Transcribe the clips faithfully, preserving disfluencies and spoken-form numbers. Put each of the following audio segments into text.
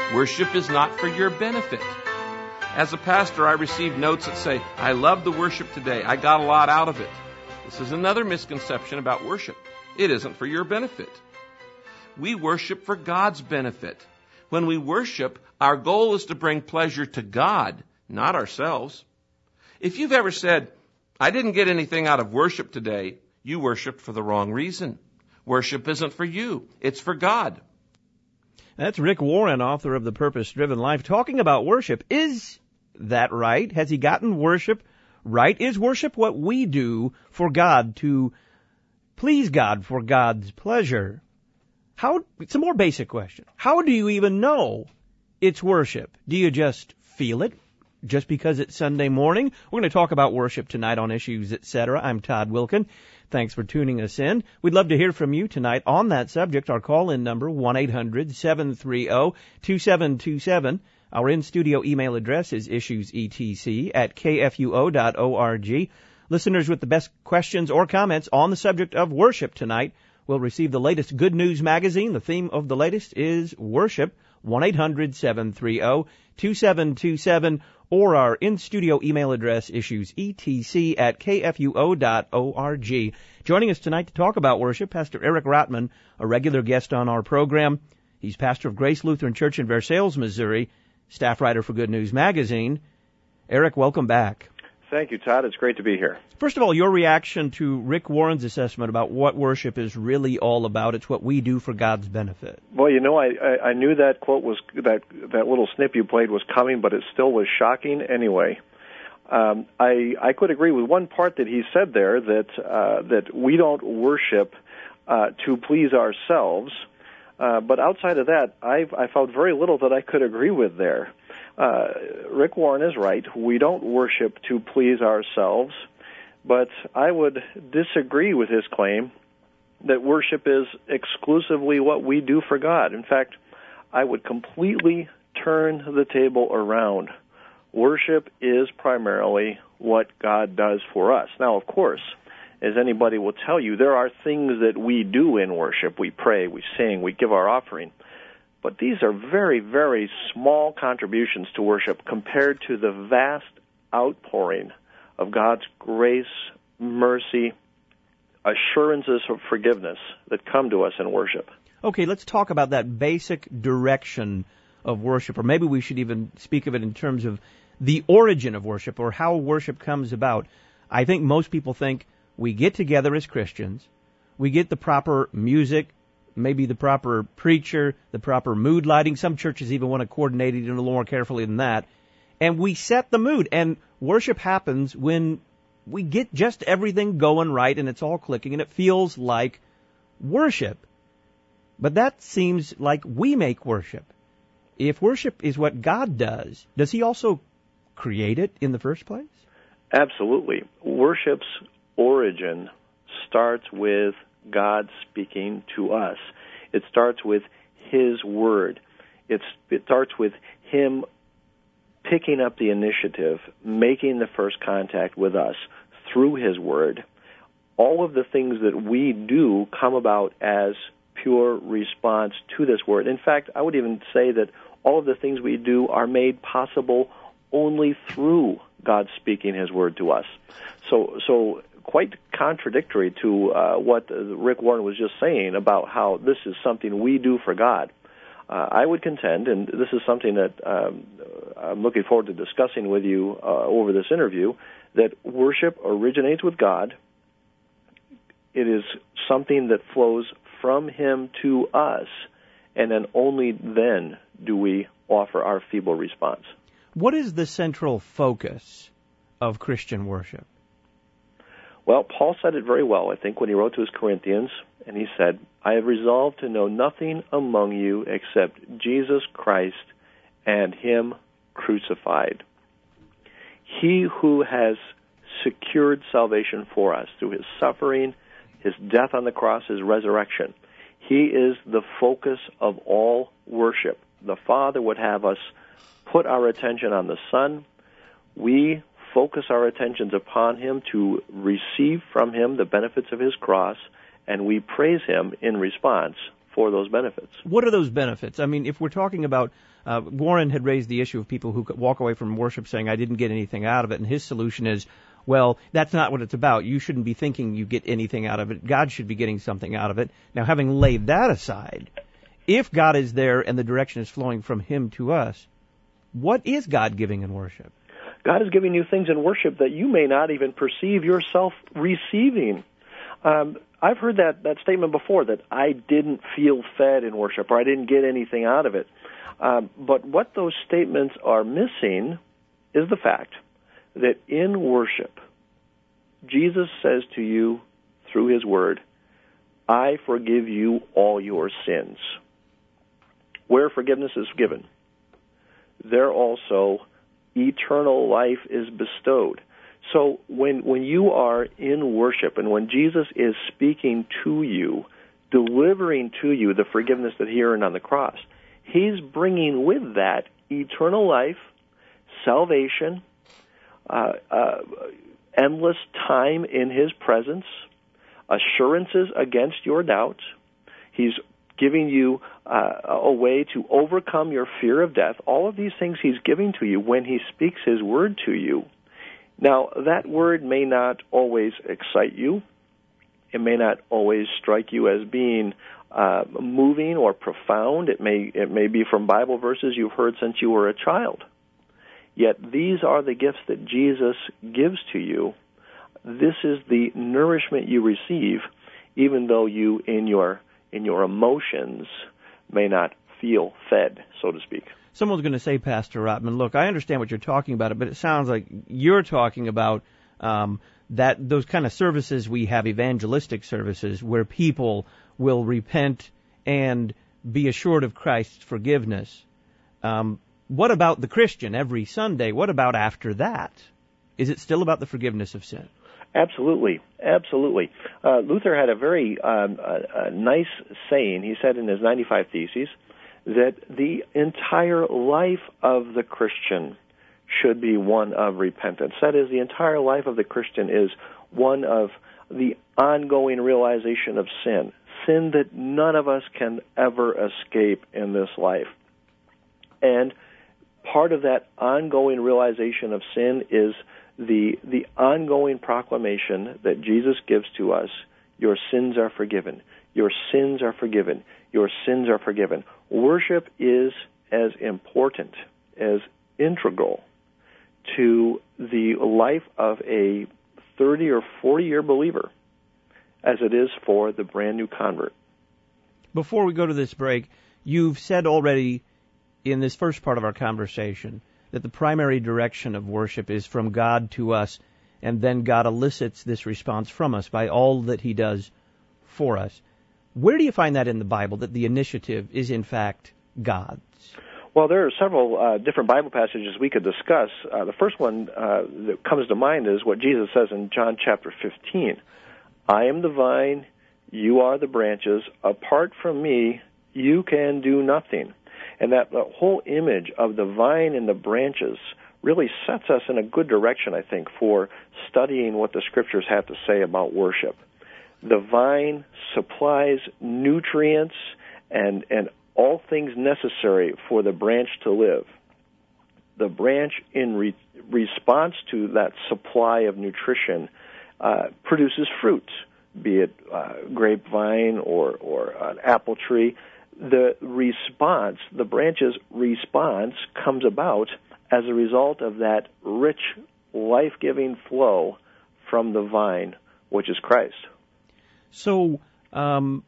Worship is not for your benefit. As a pastor, I receive notes that say, I love the worship today. I got a lot out of it. This is another misconception about worship. It isn't for your benefit. We worship for God's benefit. When we worship, our goal is to bring pleasure to God, not ourselves. If you've ever said, I didn't get anything out of worship today, you worshiped for the wrong reason. Worship isn't for you. It's for God. That's Rick Warren, author of The Purpose-Driven Life, talking about worship. Is that right? Has he gotten worship right? Is worship what we do for God, to please God, for God's pleasure? How? It's a more basic question. How do you even know it's worship? Do you just feel it just because it's Sunday morning? We're going to talk about worship tonight on Issues, et cetera. I'm Todd Wilkin. Thanks for tuning us in. We'd love to hear from you tonight on that subject. Our call-in number, one eight hundred seven three zero two seven two seven. Our in-studio email address is issuesetc at k f u o dot org. Listeners with the best questions or comments on the subject of worship tonight will receive the latest Good News magazine. The theme of the latest is worship. one eight hundred seven three zero two seven two seven. Or our in-studio email address, issuesetc at k f u o dot org. Joining us tonight to talk about worship, Pastor Eric Rotman, a regular guest on our program. He's pastor of Grace Lutheran Church in Versailles, Missouri, staff writer for Good News Magazine. Eric, welcome back. Thank you, Todd. It's great to be here. First of all, your reaction to Rick Warren's assessment about what worship is really all about. It's what we do for God's benefit. Well, you know, I, I, I knew that quote was, that that little snip you played was coming, but it still was shocking anyway. Um, I I could agree with one part that he said there, that uh, that we don't worship uh, to please ourselves. Uh, but outside of that, I've I found very little that I could agree with there. Uh, Rick Warren is right. We don't worship to please ourselves, but I would disagree with his claim that worship is exclusively what we do for God. In fact, I would completely turn the table around. Worship is primarily what God does for us. Now, of course, as anybody will tell you, there are things that we do in worship. We pray, we sing, we give our offering. But these are very, very small contributions to worship compared to the vast outpouring of God's grace, mercy, assurances of forgiveness that come to us in worship. Okay, let's talk about that basic direction of worship, or maybe we should even speak of it in terms of the origin of worship or how worship comes about. I think most people think we get together as Christians, we get the proper music, maybe the proper preacher, the proper mood lighting. Some churches even want to coordinate it a little more carefully than that. And we set the mood. And worship happens when we get just everything going right and it's all clicking and it feels like worship. But that seems like we make worship. If worship is what God does, does he also create it in the first place? Absolutely. Worship's origin starts with God speaking to us. It starts with his word. It's, it starts with him picking up the initiative, making the first contact with us through his word. All of the things that we do come about as pure response to this word. In fact, I would even say that all of the things we do are made possible only through God speaking his word to us. So, so quite contradictory to uh, what Rick Warren was just saying about how this is something we do for God. Uh, I would contend, and this is something that um, I'm looking forward to discussing with you uh, over this interview, that worship originates with God. It is something that flows from him to us, and then only then do we offer our feeble response. What is the central focus of Christian worship? Well, Paul said it very well, I think, when he wrote to his Corinthians, and he said, I have resolved to know nothing among you except Jesus Christ and him crucified. He who has secured salvation for us through his suffering, his death on the cross, his resurrection. He is the focus of all worship. The Father would have us put our attention on the Son. We focus our attentions upon him to receive from him the benefits of his cross, and we praise him in response for those benefits. What are those benefits? I mean, if we're talking about, uh, Warren had raised the issue of people who walk away from worship saying, I didn't get anything out of it, and his solution is, well, that's not what it's about. You shouldn't be thinking you get anything out of it. God should be getting something out of it. Now, having laid that aside, if God is there and the direction is flowing from Him to us, what is God giving in worship? God is giving you things in worship that you may not even perceive yourself receiving. Um, I've heard that, that statement before, that I didn't feel fed in worship, or I didn't get anything out of it. Um, but what those statements are missing is the fact that in worship, Jesus says to you through His Word, I forgive you all your sins. Where forgiveness is given, there also eternal life is bestowed. So when when you are in worship and when Jesus is speaking to you, delivering to you the forgiveness that He earned on the cross, He's bringing with that eternal life, salvation, uh, uh, endless time in His presence, assurances against your doubts. He's giving you uh, a way to overcome your fear of death. All of these things He's giving to you when He speaks His word to you. Now, that word may not always excite you. It may not always strike you as being uh, moving or profound. It may it may be from Bible verses you've heard since you were a child. Yet these are the gifts that Jesus gives to you. This is the nourishment you receive, even though you, in your in your emotions, may not feel fed, so to speak. Someone's going to say, Pastor Rotman, look, I understand what you're talking about, but it sounds like you're talking about um, that those kind of services we have, evangelistic services, where people will repent and be assured of Christ's forgiveness. Um, what about the Christian every Sunday? What about after that? Is it still about the forgiveness of sin? Absolutely, absolutely. Uh, Luther had a very um, a, a nice saying. He said in his ninety-five Theses that the entire life of the Christian should be one of repentance. That is, the entire life of the Christian is one of the ongoing realization of sin, sin that none of us can ever escape in this life. And part of that ongoing realization of sin is the the ongoing proclamation that Jesus gives to us, your sins are forgiven, your sins are forgiven, your sins are forgiven. Worship is as important, as integral to the life of a thirty or forty year believer as it is for the brand new convert. Before we go to this break, you've said already in this first part of our conversation that the primary direction of worship is from God to us, and then God elicits this response from us by all that He does for us. Where do you find that in the Bible, that the initiative is in fact God's? Well, there are several uh, different Bible passages we could discuss. Uh, the first one uh, that comes to mind is what Jesus says in John chapter fifteen. I am the vine, you are the branches. Apart from me, you can do nothing. And that the whole image of the vine and the branches really sets us in a good direction, I think, for studying what the Scriptures have to say about worship. The vine supplies nutrients and, and all things necessary for the branch to live. The branch, in re- response to that supply of nutrition, uh, produces fruit, be it uh, grapevine or, or an apple tree. The response, the branch's response, comes about as a result of that rich, life-giving flow from the vine, which is Christ. So, um,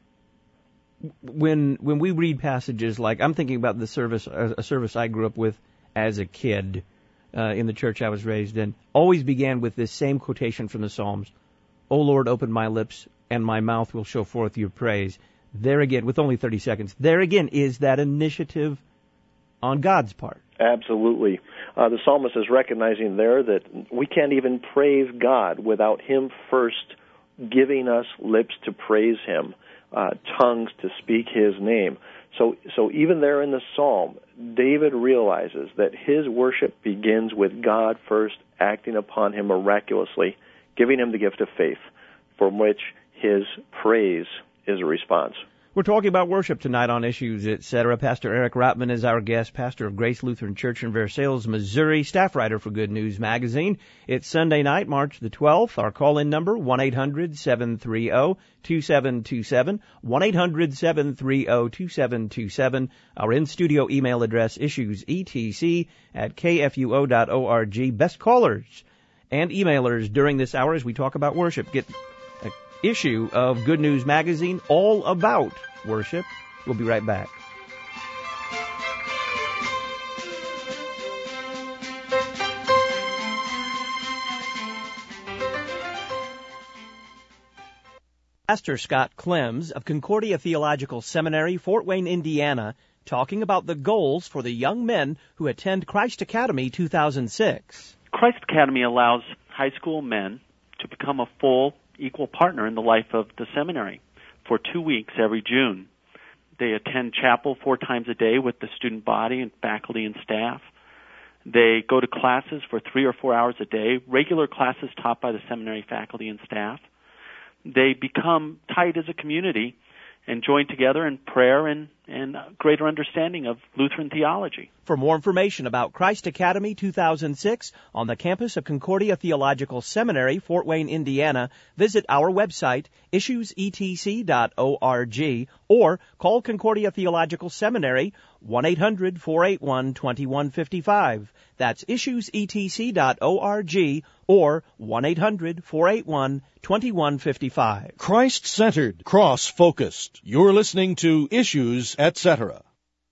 when when we read passages like, I'm thinking about the service, a service I grew up with as a kid uh, in the church I was raised in, always began with this same quotation from the Psalms, O Lord, open my lips, and my mouth will show forth your praise. There again, with only thirty seconds, there again is that initiative on God's part. Absolutely. Uh, the psalmist is recognizing there that we can't even praise God without Him first giving us lips to praise Him, uh, tongues to speak His name. So, so even there in the psalm, David realizes that his worship begins with God first acting upon him miraculously, giving him the gift of faith, from which his praise is a response. We're talking about worship tonight on Issues, et cetera. Pastor Eric Rotman is our guest, pastor of Grace Lutheran Church in Versailles, Missouri, staff writer for Good News Magazine. It's Sunday night, March the twelfth. Our call-in number, one eight hundred seven three zero two seven two seven, one eight hundred seven three zero two seven two seven. Our in-studio email address, issuesetc at k f u o dot org. Best callers and emailers during this hour as we talk about worship. Get issue of Good News Magazine all about worship. We'll be right back. Pastor Scott Clems of Concordia Theological Seminary, Fort Wayne, Indiana, talking about the goals for the young men who attend Christ Academy two thousand six. Christ Academy allows high school men to become a full equal partner in the life of the seminary for two weeks every June. They attend chapel four times a day with the student body and faculty and staff. They go to classes for three or four hours a day, regular classes taught by the seminary faculty and staff. They become tight as a community and join together in prayer and, and greater understanding of Lutheran theology. For more information about Christ Academy two thousand six on the campus of Concordia Theological Seminary, Fort Wayne, Indiana, visit our website, issues e t c dot org, or call Concordia Theological Seminary, one eight hundred four eight one two one five five. That's issues e t c dot org, or one eight hundred four eight one two one five five. Christ-centered, cross-focused. You're listening to Issues, et cetera.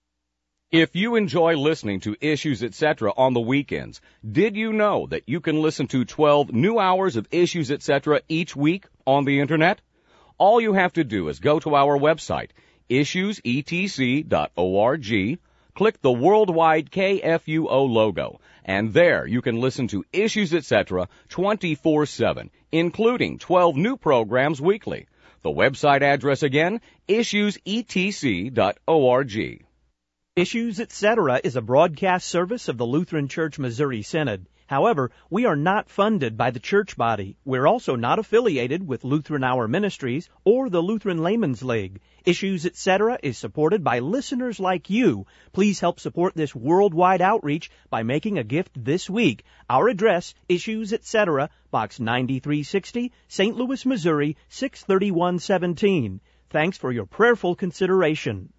If you enjoy listening to Issues, et cetera on the weekends, did you know that you can listen to twelve new hours of Issues, et cetera each week on the Internet? All you have to do is go to our website, issues e t c dot org, click the worldwide K F U O logo, and there you can listen to Issues, et cetera twenty-four seven, including twelve new programs weekly. The website address again, issues e t c dot org. Issues, et cetera is a broadcast service of the Lutheran Church Missouri Synod. However, we are not funded by the church body. We're also not affiliated with Lutheran Hour Ministries or the Lutheran Layman's League. Issues, et cetera is supported by listeners like you. Please help support this worldwide outreach by making a gift this week. Our address, Issues, et cetera, Box ninety-three sixty, Saint Louis, Missouri, six thirty-one seventeen. Thanks for your prayerful consideration.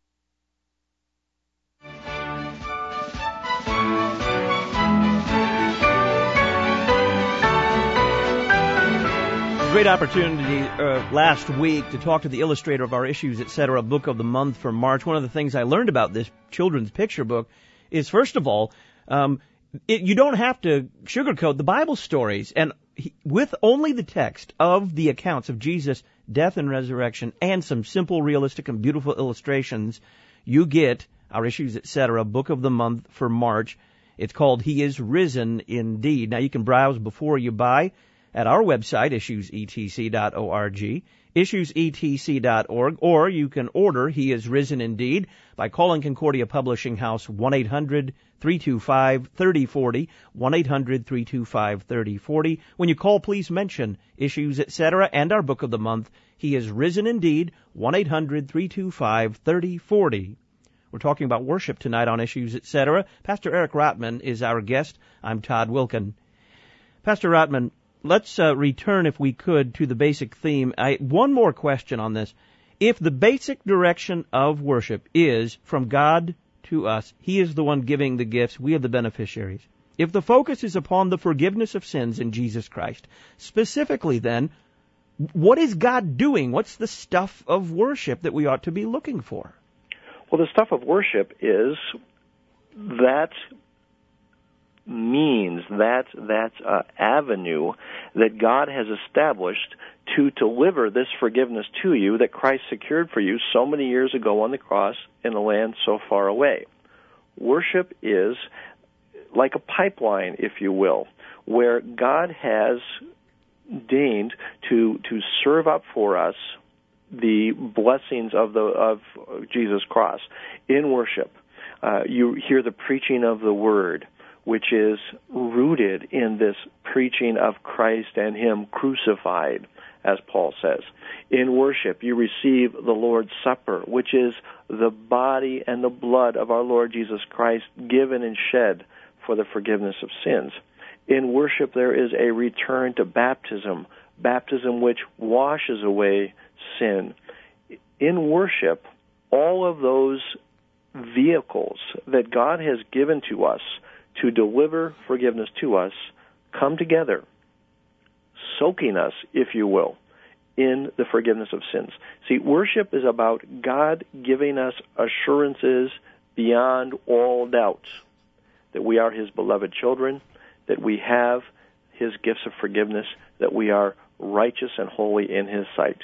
Great opportunity uh, last week to talk to the illustrator of our Issues, et cetera, book of the month for March. One of the things I learned about this children's picture book is, first of all, um, it, you don't have to sugarcoat the Bible stories. And he, with only the text of the accounts of Jesus' death and resurrection and some simple, realistic, and beautiful illustrations, you get our Issues, et cetera, book of the month for March. It's called He is Risen Indeed. Now, you can browse before you buy at our website, issues e t c dot org, issues e t c dot org, or you can order He is Risen Indeed by calling Concordia Publishing House one eight hundred three two five three oh four oh, one eight hundred three two five three oh four oh. When you call, please mention Issues, et cetera, and our book of the month, He is Risen Indeed, one eight hundred three two five three oh four oh. We're talking about worship tonight on Issues, et cetera. Pastor Eric Rotman is our guest. I'm Todd Wilkin. Pastor Rotman, let's uh, return, if we could, to the basic theme. I, one more question on this. If the basic direction of worship is from God to us, He is the one giving the gifts, we are the beneficiaries. If the focus is upon the forgiveness of sins in Jesus Christ, specifically then, what is God doing? What's the stuff of worship that we ought to be looking for? Well, the stuff of worship is that means, that that uh, avenue that God has established to deliver this forgiveness to you that Christ secured for you so many years ago on the cross in a land so far away. Worship is like a pipeline, if you will, where God has deigned to to serve up for us the blessings of the of Jesus' cross in worship. Uh, you hear the preaching of the Word, which is rooted in this preaching of Christ and Him crucified as Paul says. In worship, you receive the Lord's Supper, which is the body and the blood of our Lord Jesus Christ given and shed for the forgiveness of sins. In worship, there is a return to baptism, baptism which washes away sin. In worship, all of those vehicles that God has given to us to deliver forgiveness to us come together, soaking us, if you will, in the forgiveness of sins. See, worship is about God giving us assurances beyond all doubt that we are His beloved children, that we have His gifts of forgiveness, that we are righteous and holy in His sight.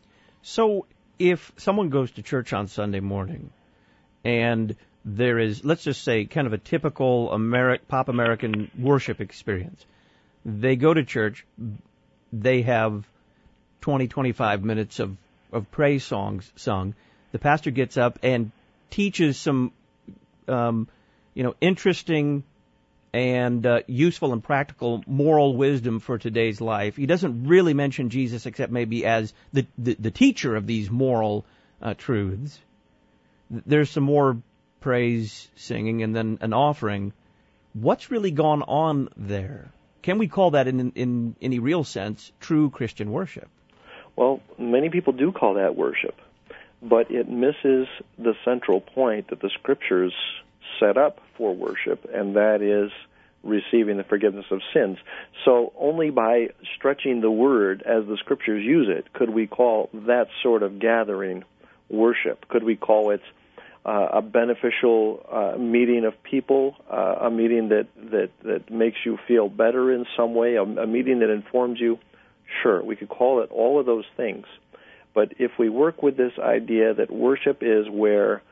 So if someone goes to church on Sunday morning and there is, let's just say, kind of a typical Ameri- pop American worship experience, they go to church, they have twenty, twenty-five minutes of, of praise songs sung. The pastor gets up and teaches some, um, you know, interesting and uh, useful and practical moral wisdom for today's life. He doesn't really mention Jesus except maybe as the, the, the teacher of these moral uh, truths. There's some more praise singing and then an offering. What's really gone on there? Can we call that in, in any real sense true Christian worship? Well, many people do call that worship, but it misses the central point that the Scriptures set up for worship, and that is receiving the forgiveness of sins. So only by stretching the Word as the Scriptures use it could we call that sort of gathering worship. Could we call it uh, a beneficial uh, meeting of people, uh, a meeting that, that, that makes you feel better in some way, a, a meeting that informs you? Sure, we could call it all of those things. But if we work with this idea that worship is where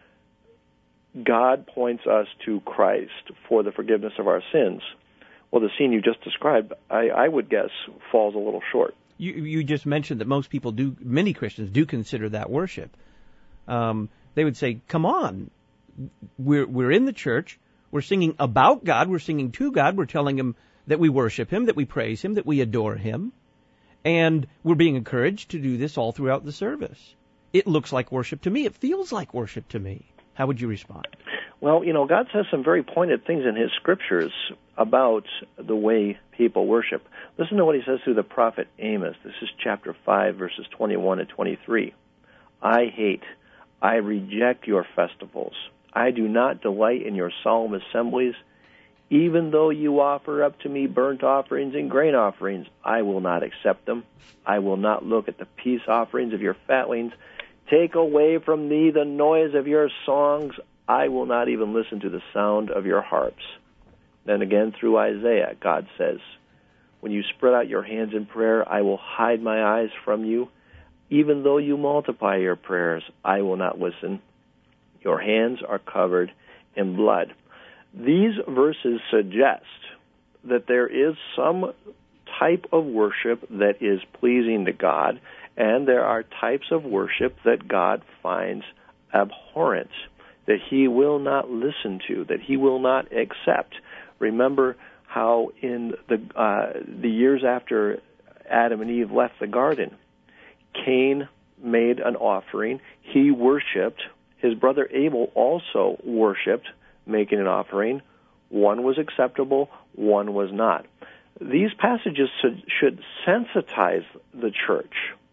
God points us to Christ for the forgiveness of our sins, well, the scene you just described, I, I would guess, falls a little short. You, you just mentioned that most people do, many Christians do consider that worship. Um, they would say, come on, we're, we're in the church, we're singing about God, we're singing to God, we're telling Him that we worship Him, that we praise Him, that we adore Him, and we're being encouraged to do this all throughout the service. It looks like worship to me. It feels like worship to me. How would you respond? Well, you know, God says some very pointed things in His Scriptures about the way people worship. Listen to what He says through the prophet Amos. This is chapter five, verses twenty-one and twenty-three. I hate, I reject your festivals. I do not delight in your solemn assemblies. Even though you offer up to me burnt offerings and grain offerings, I will not accept them. I will not look at the peace offerings of your fatlings. Take away from me the noise of your songs. I will not even listen to the sound of your harps. Then again through Isaiah, God says, when you spread out your hands in prayer, I will hide my eyes from you. Even though you multiply your prayers, I will not listen. Your hands are covered in blood. These verses suggest that there is some type of worship that is pleasing to God, and there are types of worship that God finds abhorrent, that He will not listen to, that He will not accept. Remember how in the uh, the years after Adam and Eve left the garden, Cain made an offering. He worshipped. His brother Abel also worshipped, making an offering. One was acceptable, one was not. These passages should sensitize the church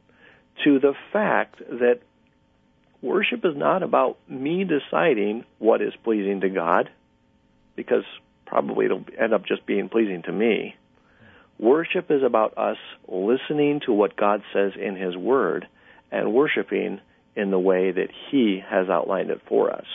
to the fact that worship is not about me deciding what is pleasing to God, because probably it'll end up just being pleasing to me. Worship is about us listening to what God says in His Word and worshiping in the way that He has outlined it for us.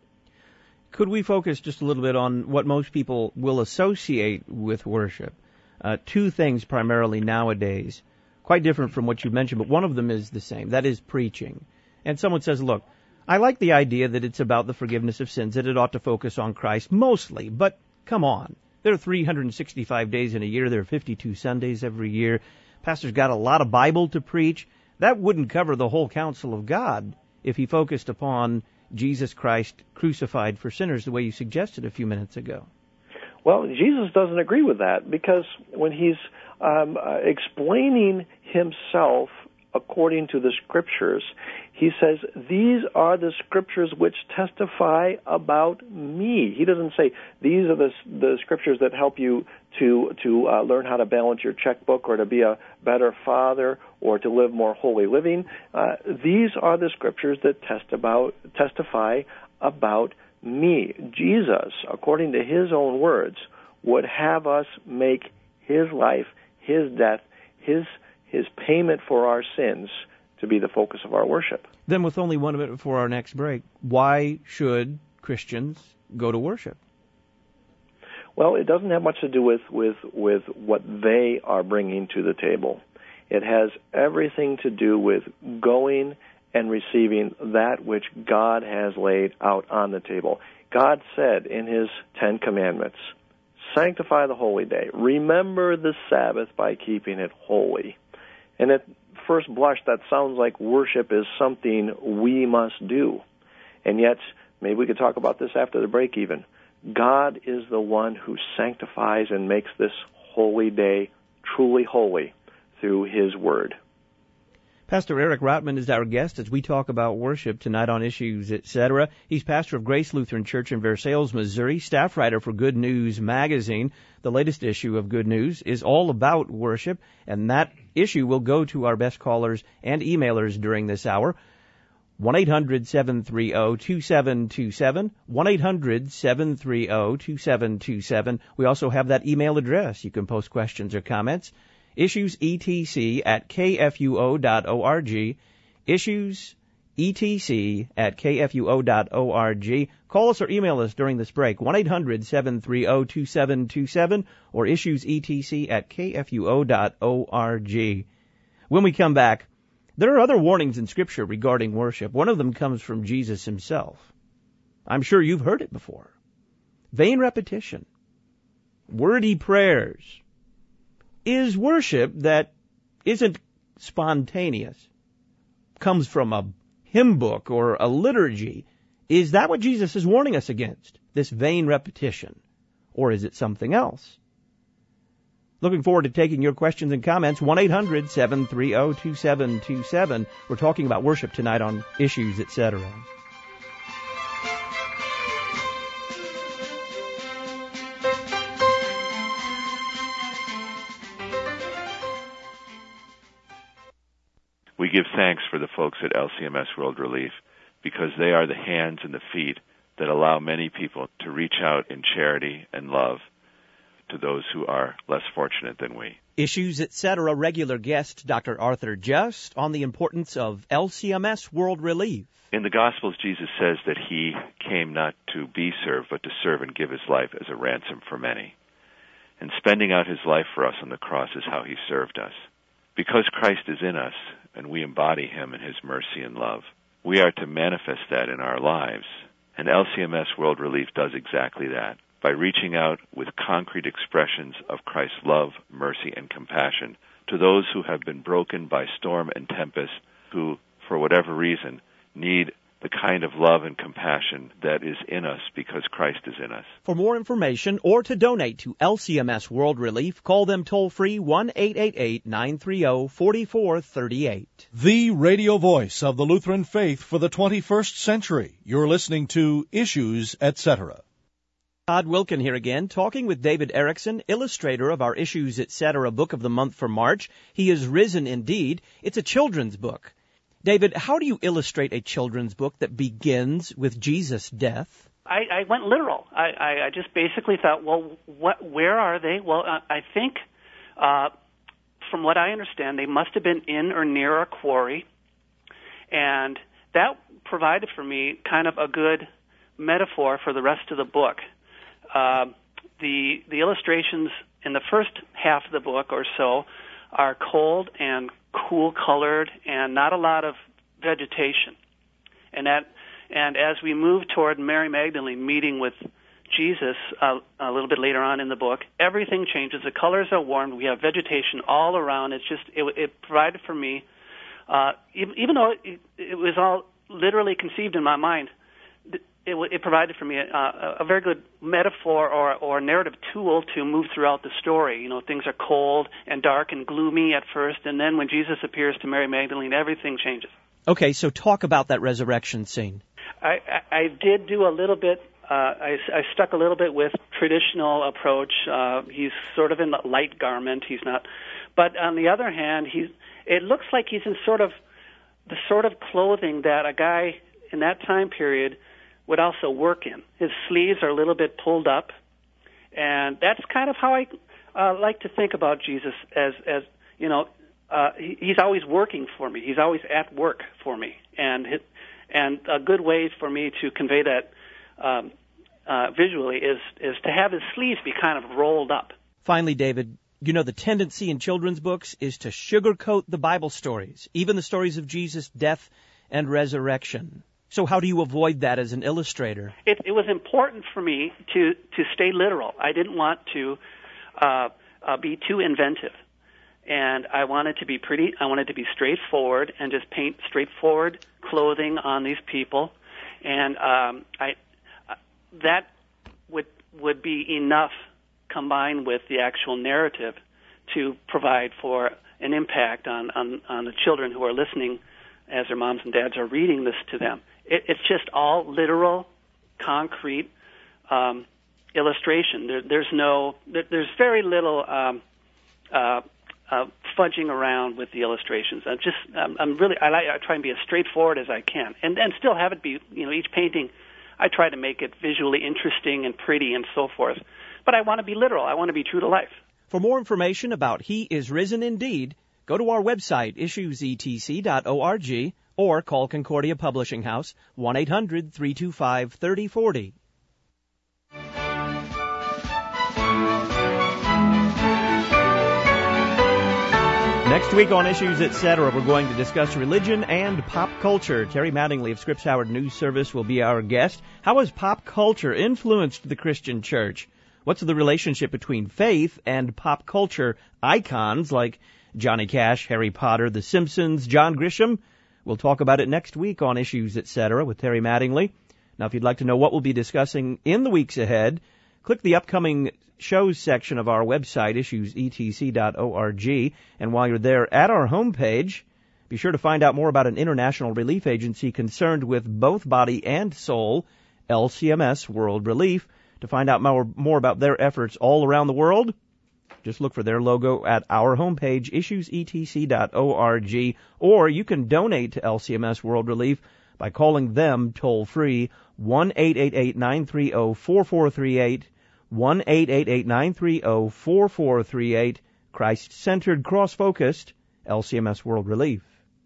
Could we focus just a little bit on what most people will associate with worship? Uh, two things primarily nowadays, quite different from what you mentioned, but one of them is the same. That is preaching. And someone says, look, I like the idea that it's about the forgiveness of sins, that it ought to focus on Christ mostly, but come on. There are three hundred sixty-five days in a year. There are fifty-two Sundays every year. Pastor's got a lot of Bible to preach. That wouldn't cover the whole counsel of God if he focused upon Jesus Christ crucified for sinners the way you suggested a few minutes ago. Well, Jesus doesn't agree with that, because when He's um, uh, explaining himself according to the Scriptures. He says, these are the Scriptures which testify about me. He doesn't say, these are the, the Scriptures that help you to, to uh, learn how to balance your checkbook or to be a better father or to live more holy living. Uh, these are the Scriptures that test about, testify about me. Jesus, according to his own words, would have us make his life, his death, his his payment for our sins to be the focus of our worship. Then with only one minute before our next break, why should Christians go to worship? Well, it doesn't have much to do with, with, with what they are bringing to the table. It has everything to do with going and receiving that which God has laid out on the table. God said in his Ten Commandments, sanctify the holy day. Remember the Sabbath by keeping it holy. And at first blush, that sounds like worship is something we must do. And yet, maybe we could talk about this after the break even. God is the one who sanctifies and makes this holy day truly holy through his word. Pastor Eric Rotman is our guest as we talk about worship tonight on Issues, et cetera. He's pastor of Grace Lutheran Church in Versailles, Missouri, staff writer for Good News Magazine. The latest issue of Good News is all about worship, and that issue will go to our best callers and emailers during this hour. one eight hundred seven three zero two seven two seven, one eight hundred seven three zero two seven two seven. We also have that email address. You can post questions or comments. Issues E T C at K F U O dot org. Issues E T C at K F U O dot org. Call us or email us during this break, one eight hundred seven three zero two seven two seven or issues E T C at K F U O dot org. When we come back, there are other warnings in Scripture regarding worship. One of them comes from Jesus himself. I'm sure you've heard it before. Vain repetition. Wordy prayers. Is worship that isn't spontaneous, comes from a hymn book or a liturgy, is that what Jesus is warning us against, this vain repetition? Or is it something else? Looking forward to taking your questions and comments, one eight hundred seven three zero two seven two seven. We're talking about worship tonight on Issues, et cetera. We give thanks for the folks at L C M S World Relief because they are the hands and the feet that allow many people to reach out in charity and love to those who are less fortunate than we. Issues, et cetera. Regular guest Doctor Arthur Just on the importance of L C M S World Relief. In the Gospels, Jesus says that he came not to be served, but to serve and give his life as a ransom for many. And spending out his life for us on the cross is how he served us. Because Christ is in us, and we embody him in his mercy and love, we are to manifest that in our lives. And L C M S World Relief does exactly that by reaching out with concrete expressions of Christ's love, mercy, and compassion to those who have been broken by storm and tempest, who, for whatever reason, need the kind of love and compassion that is in us because Christ is in us. For more information or to donate to L C M S World Relief, call them toll-free one eight eight eight nine three zero four four three eight. The radio voice of the Lutheran faith for the twenty-first century. You're listening to Issues, et cetera. Todd Wilkin here again, talking with David Erickson, illustrator of our Issues, et cetera. book of the month for March. He is risen indeed. It's a children's book. David, how do you illustrate a children's book that begins with Jesus' death? I, I went literal. I, I, I just basically thought, well, what, where are they? Well, uh, I think, uh, from what I understand, they must have been in or near a quarry, and that provided for me kind of a good metaphor for the rest of the book. Uh, the the illustrations in the first half of the book or so are cold and cool colored and not a lot of vegetation. And that, and as we move toward Mary Magdalene meeting with Jesus uh, a little bit later on in the book, everything changes. The colors are warmed. We have vegetation all around. It's just, it, it provided for me, uh, even, even though it, it was all literally conceived in my mind, it, it provided for me a, a very good metaphor or, or narrative tool to move throughout the story. You know, things are cold and dark and gloomy at first, and then when Jesus appears to Mary Magdalene, everything changes. Okay, so talk about that resurrection scene. I, I, I did do a little bit. Uh, I, I stuck a little bit with traditional approach. Uh, he's sort of in the light garment. He's not, but on the other hand, he's. It looks like he's in sort of the sort of clothing that a guy in that time period would also work in. His sleeves are a little bit pulled up, and that's kind of how I uh, like to think about Jesus as, as you know, uh, he, he's always working for me. He's always at work for me, and his, and a good way for me to convey that um, uh, visually is is to have his sleeves be kind of rolled up. Finally, David, you know the tendency in children's books is to sugarcoat the Bible stories, even the stories of Jesus' death and resurrection. So how do you avoid that as an illustrator? It, it was important for me to, to stay literal. I didn't want to uh, uh, be too inventive. And I wanted to be pretty, I wanted to be straightforward and just paint straightforward clothing on these people. And um, I uh, that would would be enough combined with the actual narrative to provide for an impact on, on, on the children who are listening as their moms and dads are reading this to them. It, it's just all literal, concrete um, illustration. There, there's no, there, there's very little um, uh, uh, fudging around with the illustrations. I'm just, I'm, I'm really, I, like, I try and be as straightforward as I can, and and still have it be, you know, each painting, I try to make it visually interesting and pretty and so forth. But I want to be literal. I want to be true to life. For more information about He is Risen Indeed, go to our website, issues e t c dot org, or call Concordia Publishing House, one eight hundred three two five three oh four oh. Next week on Issues et cetera, we're going to discuss religion and pop culture. Terry Mattingly of Scripps Howard News Service will be our guest. How has pop culture influenced the Christian church? What's the relationship between faith and pop culture icons like Johnny Cash, Harry Potter, The Simpsons, John Grisham? We'll talk about it next week on Issues et cetera with Terry Mattingly. Now, if you'd like to know what we'll be discussing in the weeks ahead, click the upcoming shows section of our website, issues e t c dot org. And while you're there at our homepage, be sure to find out more about an international relief agency concerned with both body and soul, L C M S World Relief. To find out more, more about their efforts all around the world, just look for their logo at our homepage, issues e t c dot org, or you can donate to L C M S World Relief by calling them toll-free, one eight eight eight nine three zero four four three eight, one eight eight eight nine three zero four four three eight, Christ-centered, cross-focused, L C M S World Relief.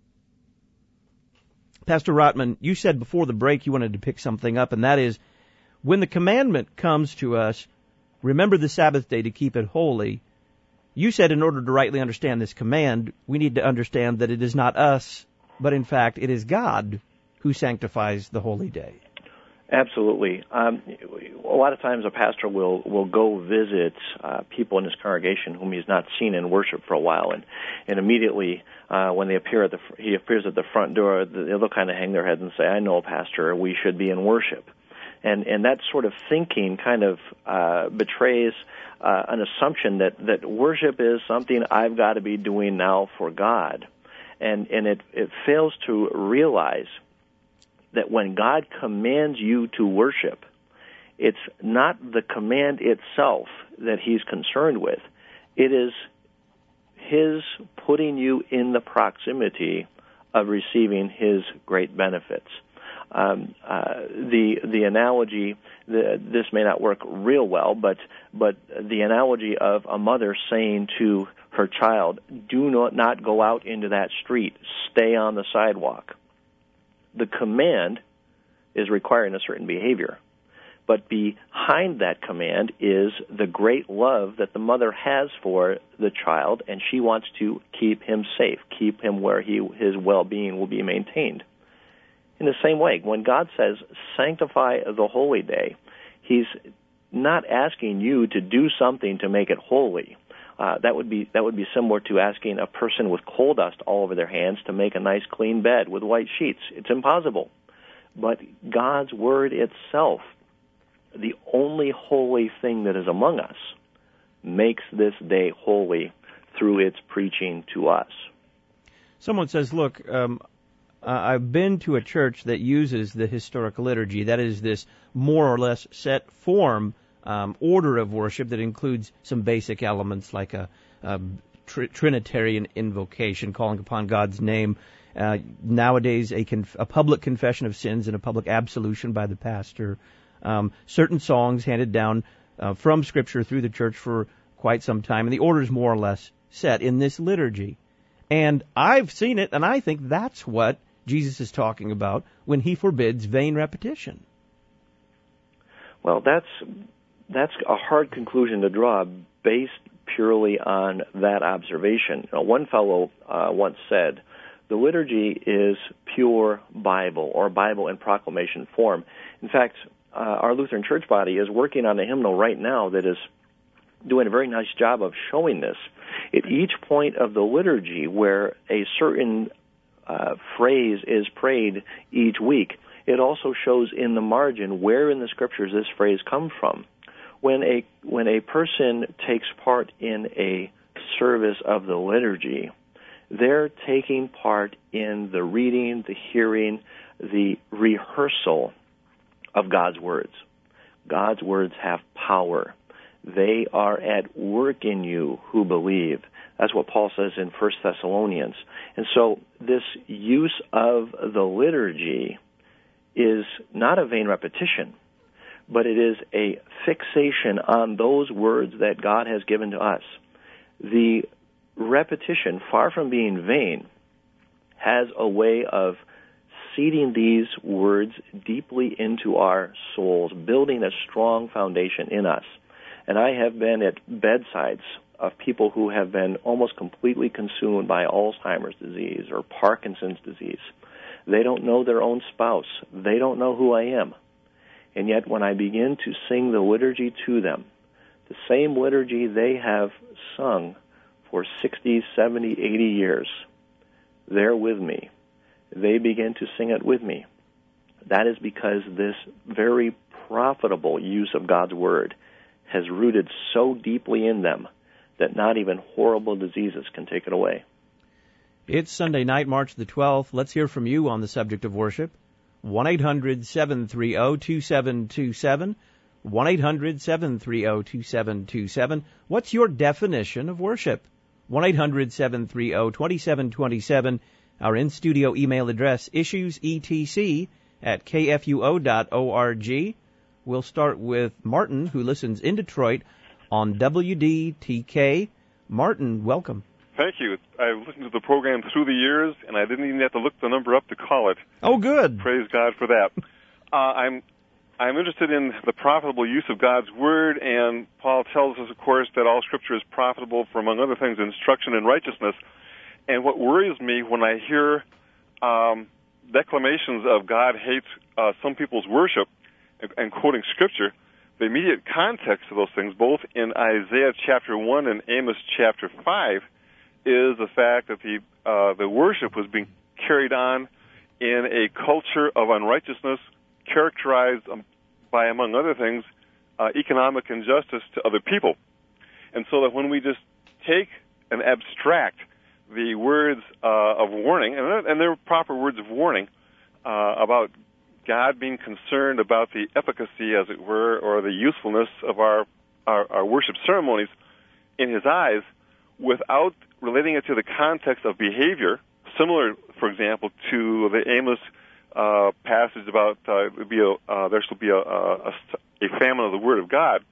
Pastor Rotman, you said before the break you wanted to pick something up, and that is, when the commandment comes to us, remember the Sabbath day to keep it holy, you said in order to rightly understand this command, we need to understand that it is not us, but in fact it is God who sanctifies the holy day. Absolutely. Um, a lot of times a pastor will, will go visit uh, people in his congregation whom he's not seen in worship for a while, and, and immediately uh, when they appear at the he appears at the front door, they'll kind of hang their head and say, "I know, Pastor, we should be in worship." And and that sort of thinking kind of uh, betrays uh, an assumption that, that worship is something I've got to be doing now for God. And and it, it fails to realize that when God commands you to worship, it's not the command itself that He's concerned with. It is His putting you in the proximity of receiving His great benefits. Um, uh, the the analogy, the, this may not work real well, but but the analogy of a mother saying to her child, "Do not not go out into that street. Stay on the sidewalk." The command is requiring a certain behavior, but behind that command is the great love that the mother has for the child, and she wants to keep him safe, keep him where he his well-being will be maintained. In the same way, when God says, sanctify the holy day, He's not asking you to do something to make it holy. Uh, that would be that would be similar to asking a person with coal dust all over their hands to make a nice clean bed with white sheets. It's impossible. but God's Word itself, the only holy thing that is among us, makes this day holy through its preaching to us. Someone says, look, um, I've been to a church that uses the historic liturgy. That is this more or less set form, um, order of worship that includes some basic elements like a, a tr- Trinitarian invocation, calling upon God's name. Uh, nowadays, a, conf- a public confession of sins and a public absolution by the pastor. Um, certain songs handed down uh, from Scripture through the church for quite some time, and the order is more or less set in this liturgy. And I've seen it, and I think that's what Jesus is talking about when he forbids vain repetition. Well, that's that's a hard conclusion to draw based purely on that observation. You know, one fellow uh, once said, the liturgy is pure Bible, or Bible in proclamation form. In fact, uh, our Lutheran Church body is working on a hymnal right now that is doing a very nice job of showing this. At each point of the liturgy where a certain uh, phrase is prayed each week, it also shows in the margin where in the Scriptures this phrase comes from. When a when a person takes part in a service of the liturgy, they're taking part in the reading, the hearing, the rehearsal of God's words. God's words have power. They are at work in you who believe. That's what Paul says in First Thessalonians. And so this use of the liturgy is not a vain repetition, but it is a fixation on those words that God has given to us. The repetition, far from being vain, has a way of seeding these words deeply into our souls, building a strong foundation in us. And I have been at bedsides of people who have been almost completely consumed by Alzheimer's disease or Parkinson's disease. They don't know their own spouse. They don't know who I am. And yet when I begin to sing the liturgy to them, the same liturgy they have sung for sixty, seventy, eighty years, they're with me. They begin to sing it with me. That is because this very profitable use of God's Word has rooted so deeply in them that not even horrible diseases can take it away. It's Sunday night, March the twelfth. Let's hear from you on the subject of worship. one eight hundred seven three zero two seven two seven. one eight hundred seven three zero two seven two seven. What's your definition of worship? one eight hundred seven three zero two seven two seven. Our in-studio email address, issuesetc at k f u o dot org. We'll start with Martin, who listens in Detroit on W D T K. Martin, welcome. Thank you. I've listened to the program through the years, and I didn't even have to look the number up to call it. Oh, good. Praise God for that. Uh, I'm I'm interested in the profitable use of God's Word, and Paul tells us, of course, that all Scripture is profitable for, among other things, instruction in righteousness. And what worries me when I hear um, declamations of God hates uh, some people's worship and, and quoting Scripture, the immediate context of those things, both in Isaiah chapter one and Amos chapter five, is the fact that the uh, the worship was being carried on in a culture of unrighteousness characterized um, by, among other things, uh, economic injustice to other people. And so that when we just take and abstract the words uh, of warning, and they're, and they're proper words of warning, uh, about God being concerned about the efficacy, as it were, or the usefulness of our, our, our worship ceremonies in His eyes, without relating it to the context of behavior, similar, for example, to the Amos uh, passage about uh, be a, uh, there shall be a, a, a famine of the Word of God,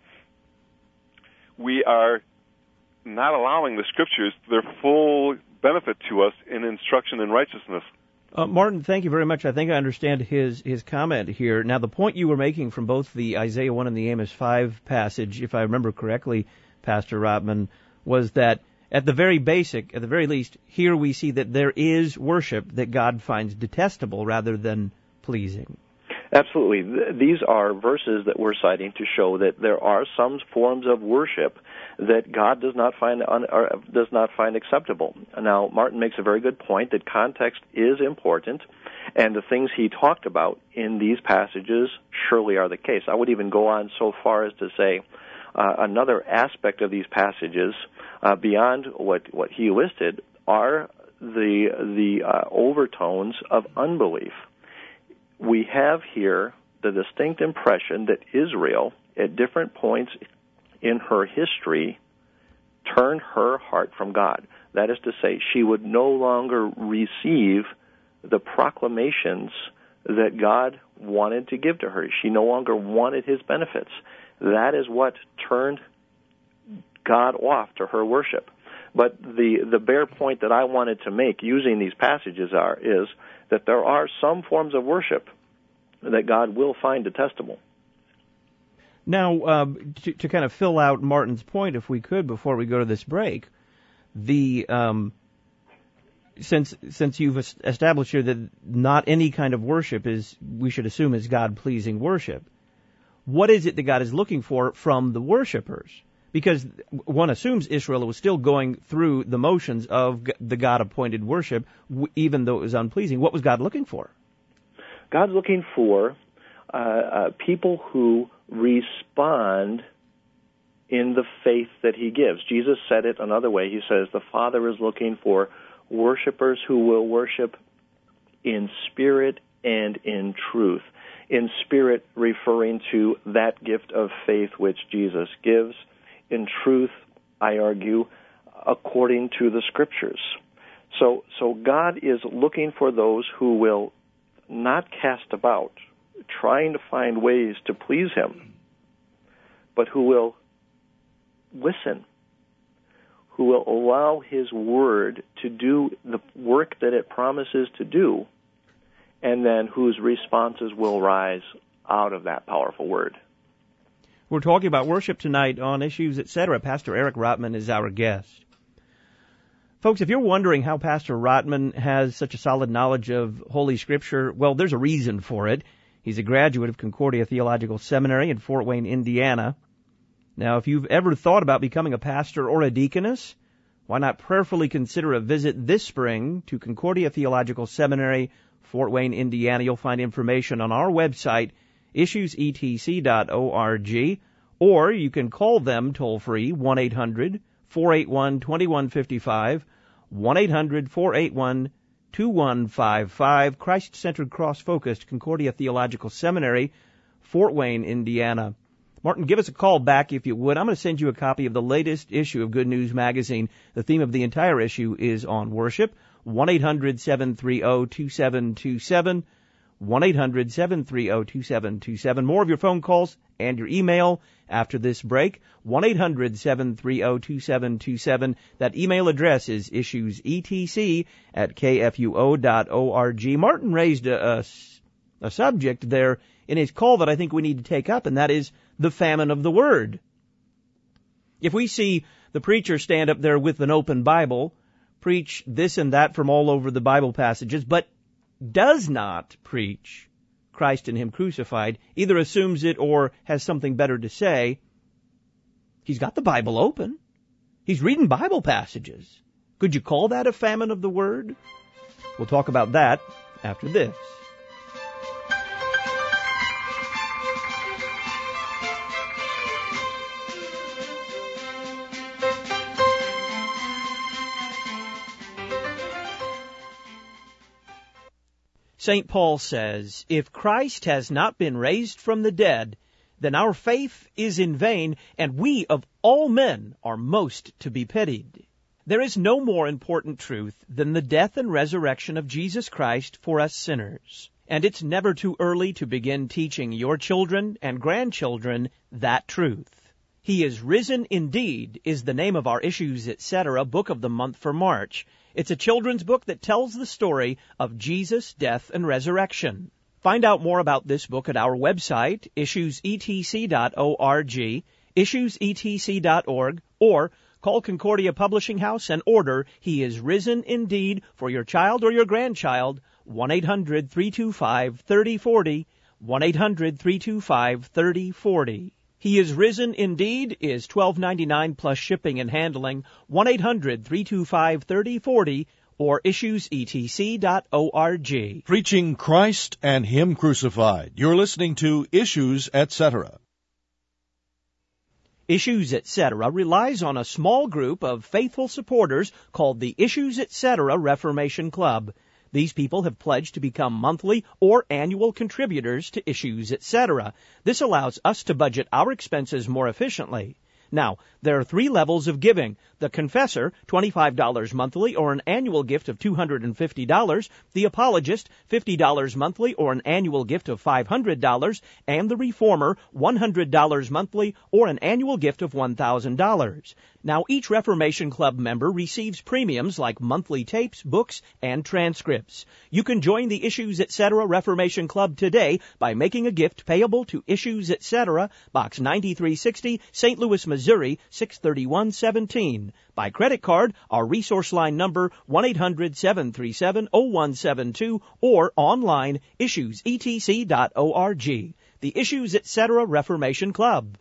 we are not allowing the Scriptures their full benefit to us in instruction in righteousness. Uh, Martin, thank you very much. I think I understand his his comment here. Now, the point you were making from both the Isaiah one and the Amos five passage, if I remember correctly, Pastor Rotman, was that at the very basic, at the very least, here we see that there is worship that God finds detestable rather than pleasing. Absolutely. These are verses that we're citing to show that there are some forms of worship that God does not find un, or does not find acceptable. Now, Martin makes a very good point that context is important, and the things he talked about in these passages surely are the case. I would even go on so far as to say uh, another aspect of these passages uh, beyond what what he listed are the the uh, overtones of unbelief. We have here the distinct impression that Israel, at different points in her history, turned her heart from God. That is to say, she would no longer receive the proclamations that God wanted to give to her. She no longer wanted his benefits. That is what turned God off to her worship. But the, the bare point that I wanted to make using these passages are is that there are some forms of worship that God will find detestable. Now, uh, to, to kind of fill out Martin's point, if we could, before we go to this break, the um, since since you've established here that not any kind of worship is, we should assume, is God-pleasing worship, what is it that God is looking for from the worshipers? Because one assumes Israel was still going through the motions of the God-appointed worship, even though it was unpleasing. What was God looking for? God's looking for uh, uh, people who respond in the faith that he gives. Jesus said it another way. He says the Father is looking for worshipers who will worship in spirit and in truth. In spirit, referring to that gift of faith which Jesus gives. In truth, I argue, according to the Scriptures. So, so God is looking for those who will not cast about, trying to find ways to please him, but who will listen, who will allow his word to do the work that it promises to do, and then whose responses will rise out of that powerful word. We're talking about worship tonight on Issues, et cetera. Pastor Eric Rotman is our guest. Folks, if you're wondering how Pastor Rotman has such a solid knowledge of Holy Scripture, well, there's a reason for it. He's a graduate of Concordia Theological Seminary in Fort Wayne, Indiana. Now, if you've ever thought about becoming a pastor or a deaconess, why not prayerfully consider a visit this spring to Concordia Theological Seminary, Fort Wayne, Indiana. You'll find information on our website, issues e t c dot org, or you can call them toll-free, one eight hundred four eight one two one five five, one eight hundred four eight one two one five five, Christ-centered, cross-focused Concordia Theological Seminary, Fort Wayne, Indiana. Martin, give us a call back if you would. I'm going to send you a copy of the latest issue of Good News Magazine. The theme of the entire issue is on worship. one eight hundred seven three zero two seven two seven, one eight hundred seven three zero two seven two seven. More of your phone calls and your email after this break. one eight hundred seven three zero two seven two seven. That email address is issuesetc at k f u o dot org. Martin raised a, a, a subject there in his call that I think we need to take up, and that is the famine of the Word. If we see the preacher stand up there with an open Bible, preach this and that from all over the Bible passages, but does not preach Christ and Him crucified, either assumes it or has something better to say, he's got the Bible open. He's reading Bible passages. Could you call that a famine of the Word? We'll talk about that after this. Saint Paul says, if Christ has not been raised from the dead, then our faith is in vain, and we of all men are most to be pitied. There is no more important truth than the death and resurrection of Jesus Christ for us sinners. And it's never too early to begin teaching your children and grandchildren that truth. He is risen indeed is the name of our Issues, et cetera book of the month for March. It's a children's book that tells the story of Jesus' death and resurrection. Find out more about this book at our website, issues e t c dot org, issues e t c dot org, or call Concordia Publishing House and order He is Risen Indeed for your child or your grandchild, one eight hundred three two five three oh four oh, one eight hundred three two five three oh four oh. He is risen indeed is twelve ninety-nine plus shipping and handling, one eight hundred three two five three oh four oh or issues e t c dot org. Preaching Christ and Him crucified. You're listening to Issues, et cetera. Issues, et cetera relies on a small group of faithful supporters called the Issues, et cetera Reformation Club. These people have pledged to become monthly or annual contributors to Issues, et cetera. This allows us to budget our expenses more efficiently. Now, there are three levels of giving. The Confessor, twenty-five dollars monthly or an annual gift of two hundred fifty dollars. The Apologist, fifty dollars monthly or an annual gift of five hundred dollars. And the Reformer, one hundred dollars monthly or an annual gift of one thousand dollars. Now, each Reformation Club member receives premiums like monthly tapes, books, and transcripts. You can join the Issues, et cetera Reformation Club today by making a gift payable to Issues, et cetera, Box ninety-three sixty, Saint Louis, Missouri, six thirty-one seventeen. By credit card, our resource line number, one eight hundred seven three seven oh one seven two, or online, issues e t c dot org. The Issues, et cetera Reformation Club.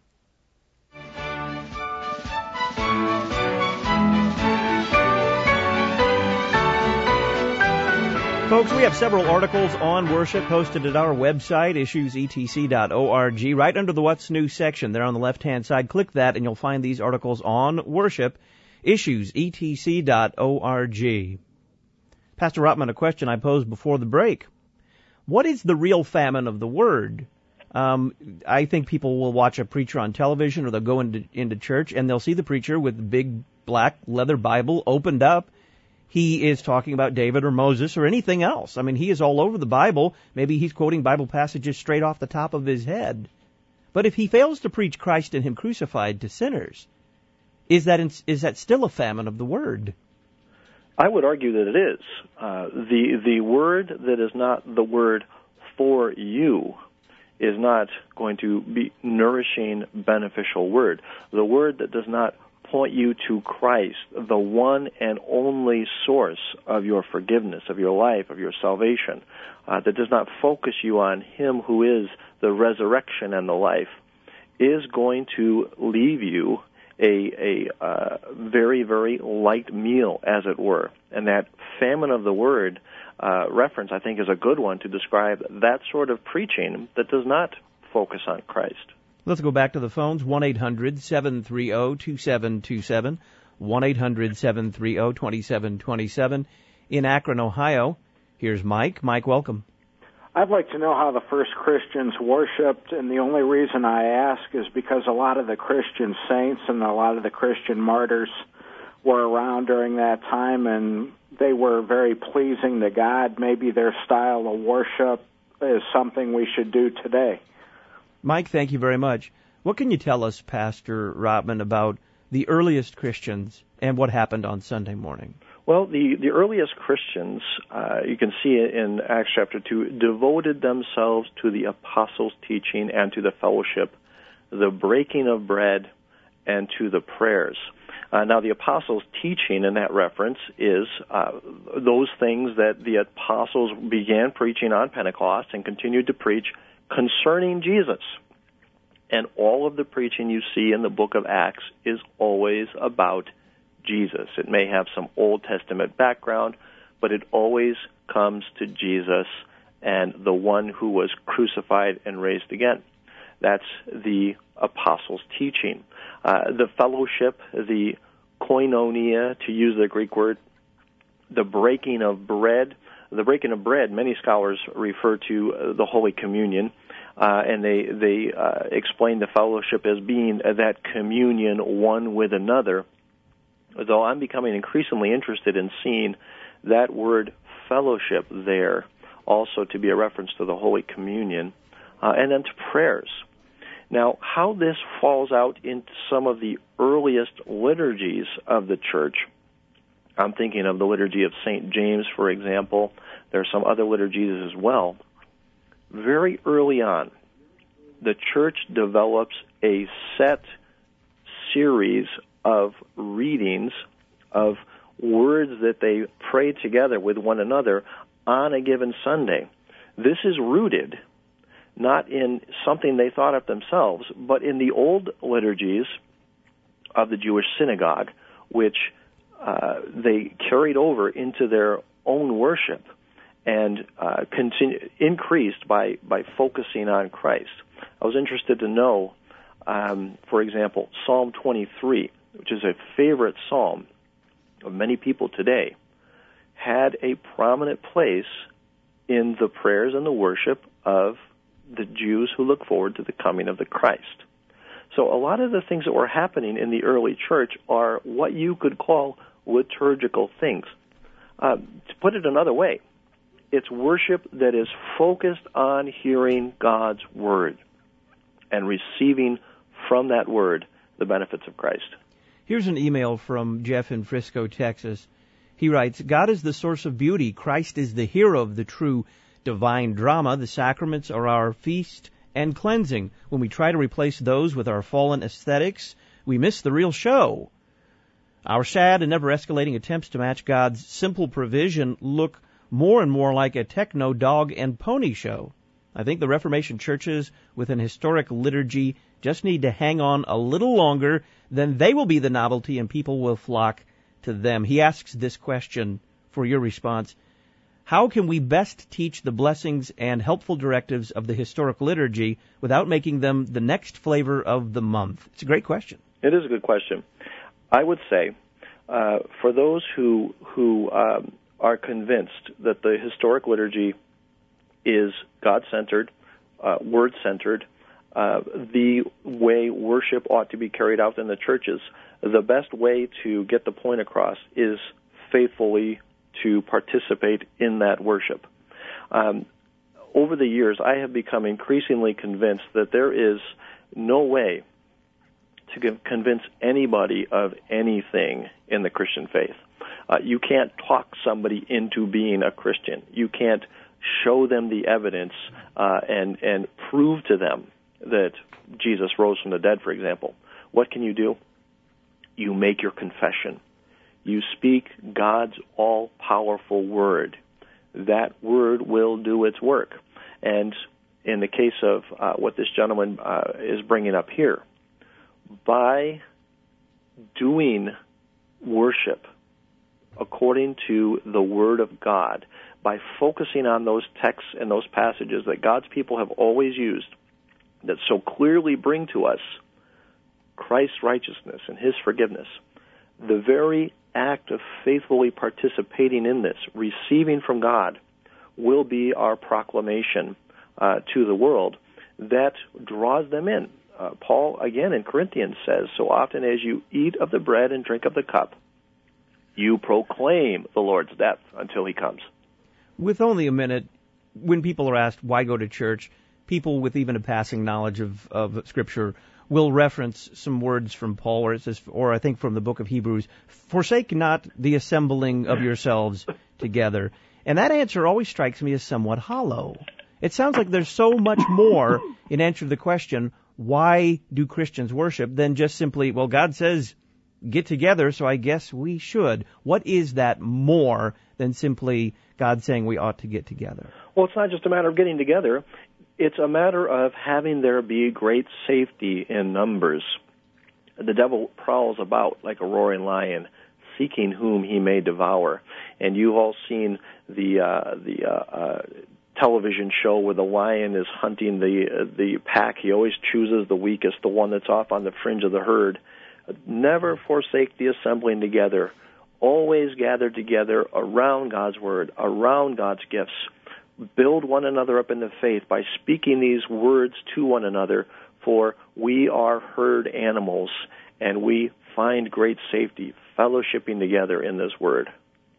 Folks, we have several articles on worship posted at our website, issues e t c dot org, right under the What's New section. There on the left-hand side, click that, and you'll find these articles on worship, issues e t c dot org. Pastor Rotman, a question I posed before the break. What is the real famine of the Word? Um, I think people will watch a preacher on television, or they'll go into, into church, and they'll see the preacher with the big black leather Bible opened up. He is talking about David or Moses or anything else. I mean, he is all over the Bible. Maybe he's quoting Bible passages straight off the top of his head. But if he fails to preach Christ and Him crucified to sinners, is that is that still a famine of the Word? I would argue that it is. Uh, the the Word that is not the Word for you is not going to be nourishing, beneficial Word. The Word that does not point you to Christ, the one and only source of your forgiveness, of your life, of your salvation, uh, that does not focus you on Him who is the resurrection and the life, is going to leave you a, a uh, very, very light meal, as it were. And that famine of the Word uh, reference, I think, is a good one to describe that sort of preaching that does not focus on Christ. Let's go back to the phones, one eight hundred seven three zero two seven two seven, one eight hundred seven three zero two seven two seven. In Akron, Ohio, here's Mike. Mike, welcome. I'd like to know how the first Christians worshipped, and the only reason I ask is because a lot of the Christian saints and a lot of the Christian martyrs were around during that time, and they were very pleasing to God. Maybe their style of worship is something we should do today. Mike, thank you very much. What can you tell us, Pastor Rotman, about the earliest Christians and what happened on Sunday morning? Well, the, the earliest Christians, uh, you can see it in Acts chapter two, devoted themselves to the apostles' teaching and to the fellowship, the breaking of bread, and to the prayers. Uh, now, the apostles' teaching in that reference is uh, those things that the apostles began preaching on Pentecost and continued to preach concerning Jesus. And all of the preaching you see in the book of Acts is always about Jesus. It may have some Old Testament background, but it always comes to Jesus and the one who was crucified and raised again. That's the apostles' teaching. Uh, the fellowship, the koinonia, to use the Greek word, the breaking of bread. The breaking of bread, many scholars refer to uh, the Holy Communion, uh, and they they uh, explain the fellowship as being uh, that communion one with another, though I'm becoming increasingly interested in seeing that word fellowship there also to be a reference to the Holy Communion, uh, and then to prayers. Now, how this falls out into some of the earliest liturgies of the church, I'm thinking of the liturgy of Saint James, for example. There are some other liturgies as well. Very early on, the church develops a set series of readings of words that they pray together with one another on a given Sunday. This is rooted not in something they thought of themselves, but in the old liturgies of the Jewish synagogue, which uh, they carried over into their own worship and uh, continue, increased by, by focusing on Christ. I was interested to know, um, for example, Psalm twenty-three, which is a favorite psalm of many people today, had a prominent place in the prayers and the worship of the Jews who look forward to the coming of the Christ. So a lot of the things that were happening in the early church are what you could call liturgical things. Uh, to put it another way, it's worship that is focused on hearing God's word and receiving from that word the benefits of Christ. Here's an email from Jeff in Frisco, Texas. He writes, God is the source of beauty. Christ is the hero of the true divine drama. The sacraments are our feast and cleansing. When we try to replace those with our fallen aesthetics, we miss the real show. Our sad and never-escalating attempts to match God's simple provision look more and more like a techno dog and pony show. I think the Reformation churches with an historic liturgy just need to hang on a little longer, then they will be the novelty and people will flock to them. He asks this question for your response. How can we best teach the blessings and helpful directives of the historic liturgy without making them the next flavor of the month? It's a great question. It is a good question. I would say, uh, for those who who um, are convinced that the historic liturgy is God-centered, uh, word-centered, uh, the way worship ought to be carried out in the churches, the best way to get the point across is faithfully to participate in that worship. Um, over the years, I have become increasingly convinced that there is no way to convince anybody of anything in the Christian faith. Uh, you can't talk somebody into being a Christian. You can't show them the evidence uh, and and prove to them that Jesus rose from the dead, for example. What can you do? You make your confession. You speak God's all-powerful word. That word will do its work. And in the case of uh, what this gentleman uh, is bringing up here, by doing worship according to the Word of God, by focusing on those texts and those passages that God's people have always used that so clearly bring to us Christ's righteousness and His forgiveness, the very act of faithfully participating in this, receiving from God, will be our proclamation uh, to the world that draws them in. Uh, Paul, again, in Corinthians says, so often as you eat of the bread and drink of the cup, you proclaim the Lord's death until He comes. With only a minute, when people are asked why go to church, people with even a passing knowledge of, of Scripture will reference some words from Paul, or it says, or I think from the book of Hebrews, forsake not the assembling of yourselves together. And that answer always strikes me as somewhat hollow. It sounds like there's so much more in answer to the question, why do Christians worship, than just simply, well, God says get together, so I guess we should. What is that more than simply God saying we ought to get together? Well, it's not just a matter of getting together. It's a matter of having there be great safety in numbers. The devil prowls about like a roaring lion, seeking whom he may devour. And you've all seen the uh, the uh, uh, television show where the lion is hunting the uh, the pack. He always chooses the weakest, the one that's off on the fringe of the herd. Never forsake the assembling together. Always gather together around God's word, around God's gifts. Build one another up in the faith by speaking these words to one another, for we are herd animals, and we find great safety fellowshipping together in this word.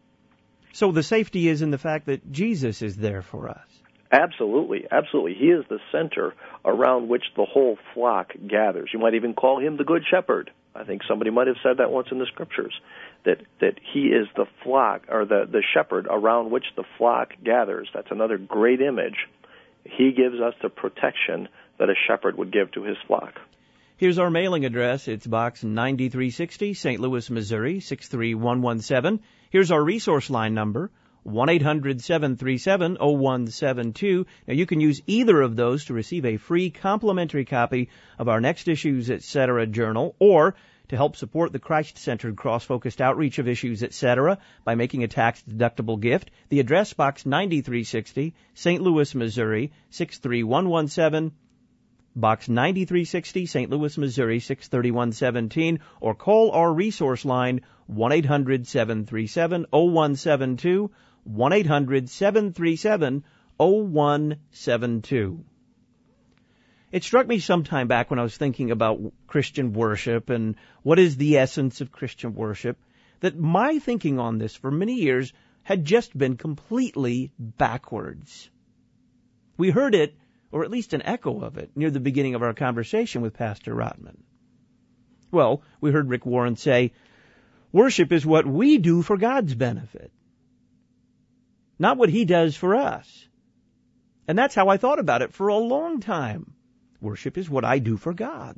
So the safety is in the fact that Jesus is there for us. Absolutely, absolutely. He is the center around which the whole flock gathers. You might even call him the Good Shepherd. I think somebody might have said that once in the Scriptures, that that he is the flock, or the, the shepherd around which the flock gathers. That's another great image. He gives us the protection that a shepherd would give to his flock. Here's our mailing address. It's Box ninety-three sixty, Saint Louis, Missouri, six three one one seven. Here's our resource line number, one eight hundred seven three seven oh one seven two. Now, you can use either of those to receive a free complimentary copy of our Next Issues, et cetera journal, or to help support the Christ-centered, cross-focused outreach of Issues, et cetera, by making a tax-deductible gift. The address, Box ninety-three sixty, Saint Louis, Missouri, six three one one seven, Box ninety-three sixty, Saint Louis, Missouri, six three one one seven, or call our resource line, one eight hundred seven three seven oh one seven two, one eight hundred seven three seven oh one seven two. It struck me some time back when I was thinking about Christian worship and what is the essence of Christian worship, that my thinking on this for many years had just been completely backwards. We heard it, or at least an echo of it, near the beginning of our conversation with Pastor Rotman. Well, we heard Rick Warren say, worship is what we do for God's benefit, not what He does for us. And that's how I thought about it for a long time. Worship is what I do for God.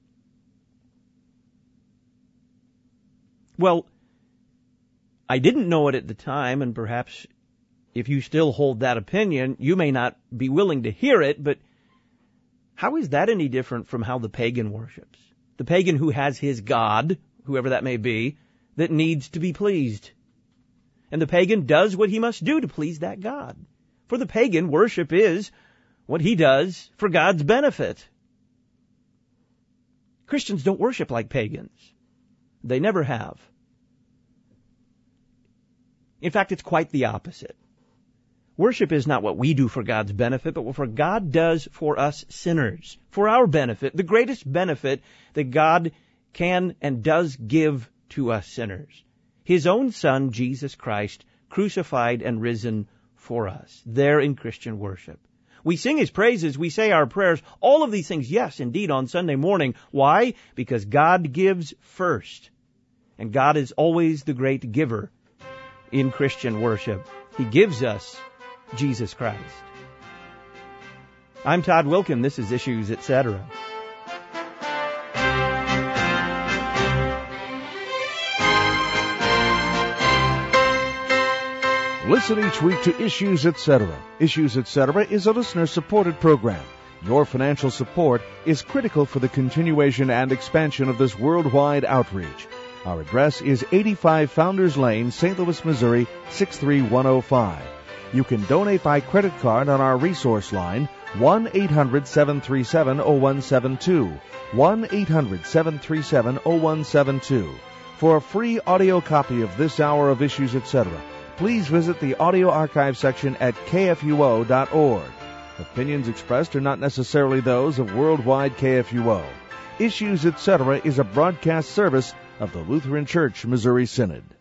Well, I didn't know it at the time, and perhaps if you still hold that opinion, you may not be willing to hear it, but how is that any different from how the pagan worships? The pagan who has his God, whoever that may be, that needs to be pleased. And the pagan does what he must do to please that God. For the pagan, worship is what he does for God's benefit. Christians don't worship like pagans. They never have. In fact, it's quite the opposite. Worship is not what we do for God's benefit, but what God does for us sinners, for our benefit, the greatest benefit that God can and does give to us sinners. His own Son, Jesus Christ, crucified and risen for us, there in Christian worship. We sing His praises, we say our prayers, all of these things, yes, indeed, on Sunday morning. Why? Because God gives first. And God is always the great giver in Christian worship. He gives us Jesus Christ. I'm Todd Wilkin. This is Issues, et cetera. Listen each week to Issues, et cetera. Issues, et cetera is a listener-supported program. Your financial support is critical for the continuation and expansion of this worldwide outreach. Our address is eighty-five Founders Lane, Saint Louis, Missouri, six three one oh five. You can donate by credit card on our resource line, one eight hundred seven three seven oh one seven two, one eight hundred seven three seven oh one seven two. For a free audio copy of this hour of Issues, et cetera, please visit the audio archive section at k f u o dot org. Opinions expressed are not necessarily those of Worldwide K F U O. Issues, et cetera is a broadcast service of the Lutheran Church Missouri Synod.